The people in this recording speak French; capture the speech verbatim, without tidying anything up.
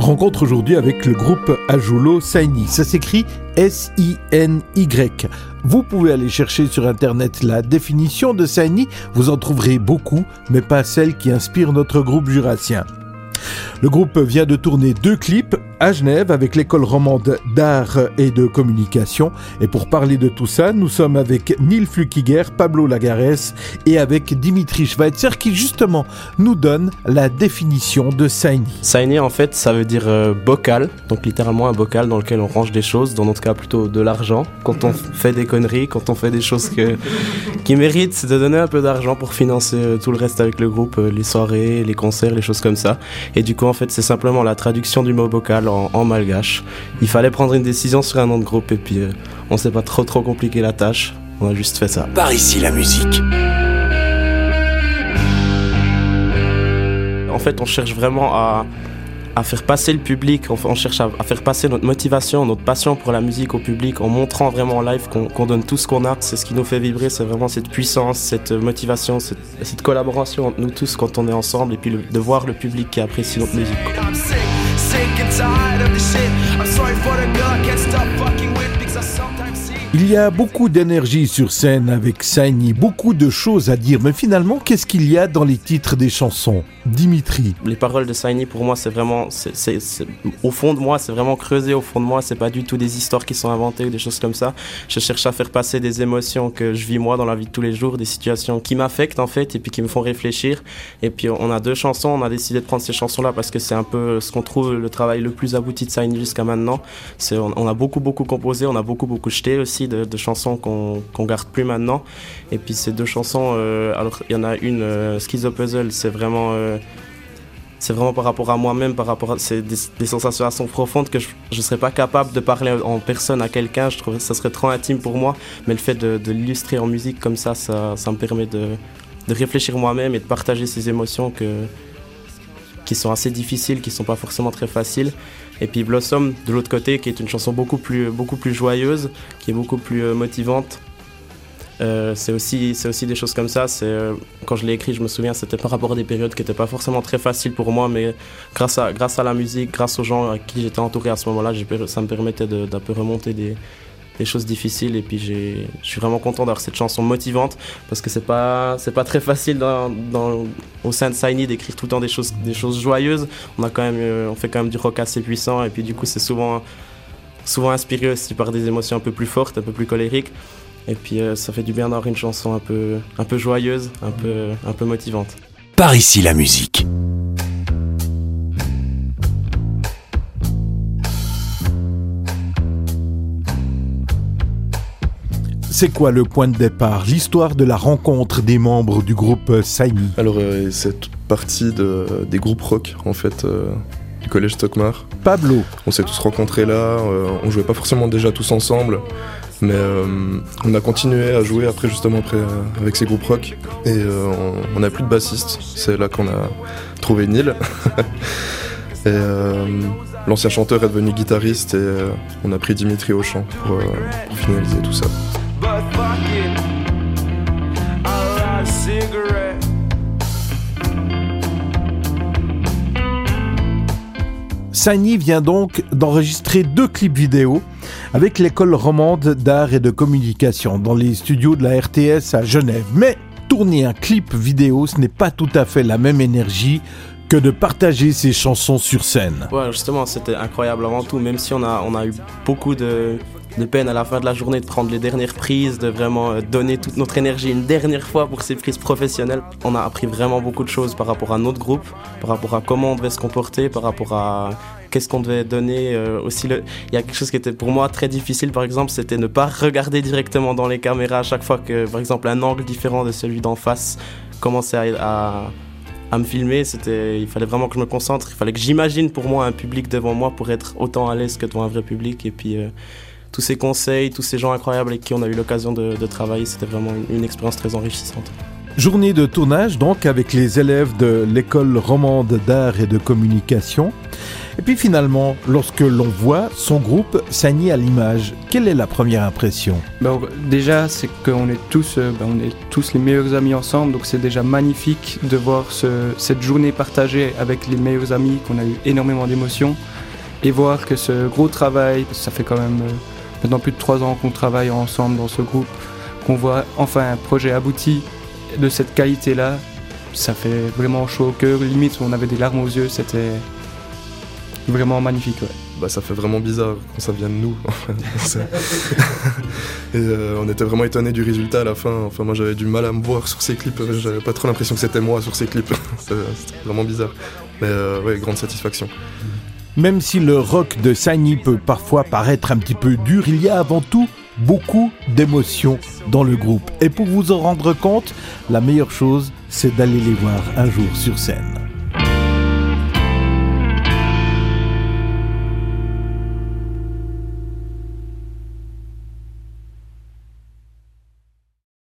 Rencontre aujourd'hui avec le groupe Ajulo Saini. Ça s'écrit S I N Y. Vous pouvez aller chercher sur internet la définition de Saini. Vous en trouverez beaucoup, mais pas celle qui inspire notre groupe jurassien. Le groupe vient de tourner deux clips à Genève avec l'école romande d'art et de communication. Et pour parler de tout ça, nous sommes avec Neil Flukiger, Pablo Lagares et avec Dimitri Schweitzer qui justement nous donne la définition de Saini. Saini en fait ça veut dire euh, bocal, donc littéralement un bocal dans lequel on range des choses, dans notre cas plutôt de l'argent. Quand on fait des conneries, quand on fait des choses que, qui méritent, c'est de donner un peu d'argent pour financer euh, tout le reste avec le groupe, euh, les soirées, les concerts, les choses comme ça. Et du coup en fait c'est simplement la traduction du mot bocal en, en malgache. Il fallait prendre une décision sur un nom de groupe et puis euh, on s'est pas trop trop compliqué la tâche, on a juste fait ça. Par ici la musique. En fait on cherche vraiment à, à faire passer le public, on, on cherche à, à faire passer notre motivation, notre passion pour la musique au public en montrant vraiment en live qu'on, qu'on donne tout ce qu'on a. C'est ce qui nous fait vibrer, c'est vraiment cette puissance, cette motivation, cette, cette collaboration entre nous tous quand on est ensemble et puis le, de voir le public qui apprécie notre musique. Il y a beaucoup d'énergie sur scène avec Saini, beaucoup de choses à dire, mais finalement, qu'est-ce qu'il y a dans les titres des chansons ? Dimitri. Les paroles de Saini, pour moi, c'est vraiment, c'est, c'est, c'est, au fond de moi, c'est vraiment creusé au fond de moi, c'est pas du tout des histoires qui sont inventées ou des choses comme ça. Je cherche à faire passer des émotions que je vis moi dans la vie de tous les jours, des situations qui m'affectent en fait, et puis qui me font réfléchir. Et puis on a deux chansons, on a décidé de prendre ces chansons-là parce que c'est un peu ce qu'on trouve le travail le plus abouti de Saini jusqu'à maintenant. C'est, on, on a beaucoup, beaucoup composé, on a beaucoup, beaucoup jeté aussi de, de chansons qu'on, qu'on garde plus maintenant. Et puis ces deux chansons, euh, alors il y en a une, euh, Schizopuzzle, c'est vraiment... Euh, C'est vraiment par rapport à moi-même, par rapport à c'est des, des sensations assez profondes que je ne serais pas capable de parler en personne à quelqu'un. Je trouve que ça serait trop intime pour moi. Mais le fait de, de l'illustrer en musique comme ça, ça, ça me permet de, de réfléchir moi-même et de partager ces émotions que, qui sont assez difficiles, qui ne sont pas forcément très faciles. Et puis Blossom, de l'autre côté, qui est une chanson beaucoup plus, beaucoup plus joyeuse, qui est beaucoup plus euh, motivante. Euh, c'est, aussi, c'est aussi des choses comme ça. C'est, euh, quand je l'ai écrit, je me souviens, c'était par rapport à des périodes qui n'étaient pas forcément très faciles pour moi, mais grâce à, grâce à la musique, grâce aux gens à qui j'étais entouré à ce moment-là, j'ai, ça me permettait de, d'un peu remonter des, des choses difficiles. Et puis j'ai, je suis vraiment content d'avoir cette chanson motivante parce que c'est pas, c'est pas très facile dans, dans, au sein de Saini d'écrire tout le temps des choses, des choses joyeuses. On, a quand même, euh, on fait quand même du rock assez puissant et puis du coup c'est souvent, souvent inspiré aussi par des émotions un peu plus fortes, un peu plus colériques. Et puis euh, ça fait du bien d'avoir une chanson un peu, un peu joyeuse, un peu, un peu motivante. Par ici la musique. C'est quoi le point de départ, l'histoire de la rencontre des membres du groupe Saini ? Alors euh, c'est toute partie de, des groupes rock en fait. Euh... du collège Stockmar. Pablo. On s'est tous rencontrés là, euh, on jouait pas forcément déjà tous ensemble, mais euh, on a continué à jouer après justement après, euh, avec ces groupes rock et euh, on n'a plus de bassiste, c'est là qu'on a trouvé Neil. et euh, l'ancien chanteur est devenu guitariste et euh, on a pris Dimitri au chant pour, euh, pour finaliser tout ça. Saini vient donc d'enregistrer deux clips vidéo avec l'école romande d'art et de communication dans les studios de la R T S à Genève. Mais tourner un clip vidéo, ce n'est pas tout à fait la même énergie que de partager ses chansons sur scène. Ouais, justement, c'était incroyable avant tout, même si on a, on a eu beaucoup de, de peine à la fin de la journée de prendre les dernières prises, de vraiment donner toute notre énergie une dernière fois pour ces prises professionnelles. On a appris vraiment beaucoup de choses par rapport à notre groupe, par rapport à comment on devait se comporter, par rapport à qu'est-ce qu'on devait donner. Euh, aussi, le... il y a quelque chose qui était pour moi très difficile, par exemple, c'était ne pas regarder directement dans les caméras à chaque fois que, par exemple, un angle différent de celui d'en face commençait à... à à me filmer, c'était, il fallait vraiment que je me concentre, il fallait que j'imagine pour moi un public devant moi pour être autant à l'aise que devant un vrai public. Et puis euh, tous ces conseils, tous ces gens incroyables avec qui on a eu l'occasion de, de travailler, c'était vraiment une, une expérience très enrichissante. Journée de tournage donc avec les élèves de l'école romande d'art et de communication. Et puis finalement, lorsque l'on voit son groupe Shiny à l'image, quelle est la première impression? Ben, déjà, c'est qu'on est tous, ben, on est tous les meilleurs amis ensemble, donc c'est déjà magnifique de voir ce, cette journée partagée avec les meilleurs amis, qu'on a eu énormément d'émotions, et voir que ce gros travail, ça fait quand même euh, maintenant plus de trois ans qu'on travaille ensemble dans ce groupe, qu'on voit enfin un projet abouti de cette qualité-là, ça fait vraiment chaud au cœur, limite on avait des larmes aux yeux, c'était vraiment magnifique. Ouais. Bah, ça fait vraiment bizarre quand ça vient de nous. Et euh, on était vraiment étonnés du résultat à la fin. Enfin, moi j'avais du mal à me voir sur ces clips, j'avais pas trop l'impression que c'était moi sur ces clips. C'était vraiment bizarre. Mais euh, ouais, grande satisfaction. Même si le rock de Shiny peut parfois paraître un petit peu dur, il y a avant tout beaucoup d'émotions dans le groupe. Et pour vous en rendre compte, la meilleure chose, c'est d'aller les voir un jour sur scène.